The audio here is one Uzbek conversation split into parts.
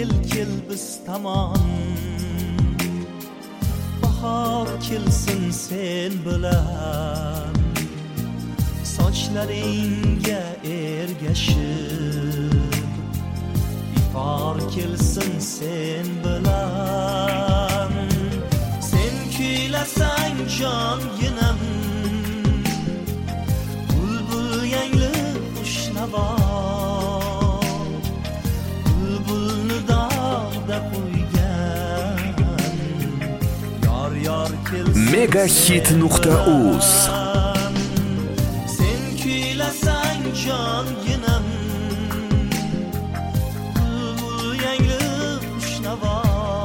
kel biz tomon bahor kelsin sen bilan sochlaringga ergashib ifor kelsin sen bilan sen kuylasang jongina bulbul yangli xushnavo bulbulni dog'da qo'ygan yor yor kelsin megahit.uz sen kuylasang jonginam bulbul yangli xushnavo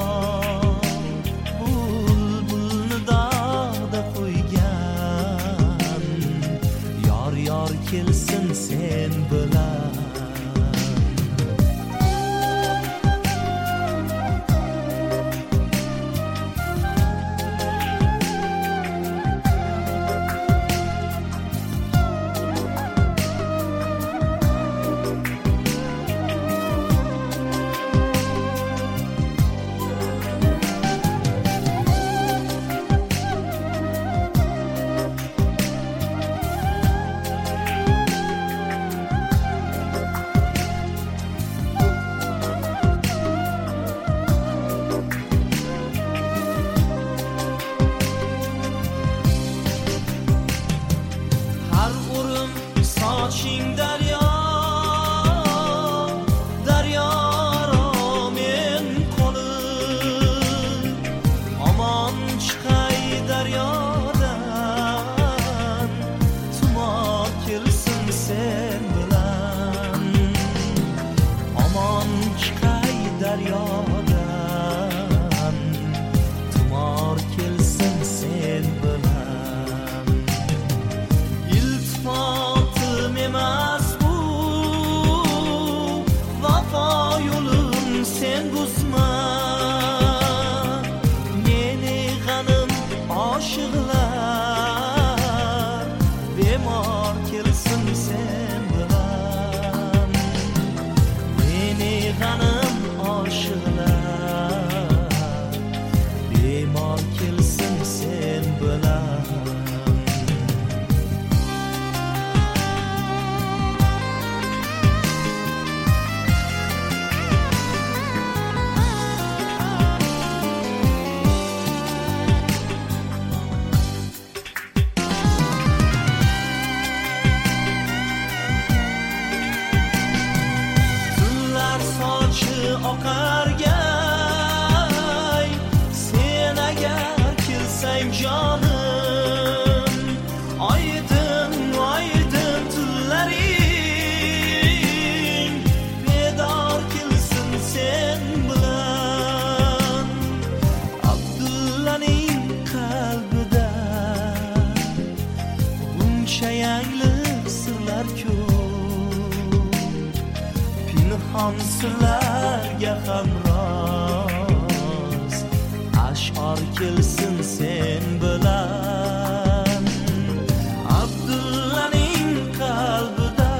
bulbulni dog'da qo'ygan yor yor kelsin sen bilan soching daryo daryoro men qolib omon chiqay daryodan tumor kelsin sen bilan omon chiqay daryodan tumor kelsin sen bilan iltifot emas bu vafo yo'lim sen buzma meni g'anim oshiqlar bemor kelsin sen bilan meni g'anim oshiqlar bemor kelsin sen bilan oqargay sen agar kelsang jonim oydin oydin tunlaring bedor kelsin sen bilan Abdullaning qalbida buncha yangliq sirlar ko'p pinhon sirlarga hamroz ash'or kelsin sen bilan Abdullaning qalbida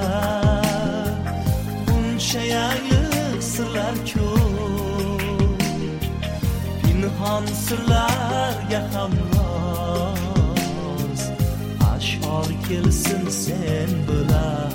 buncha yangliq sirlar ko'p pinhon sirlarga hamroz ash'or kelsin sen bilan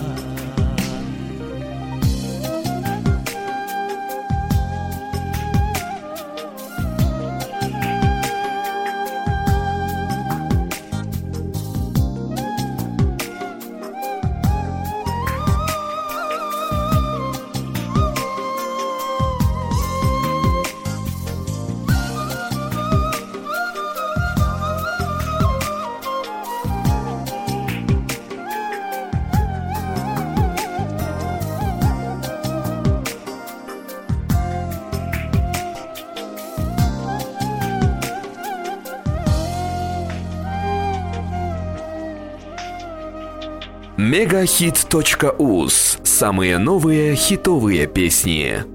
megahit.uz. Самые новые хитовые песни.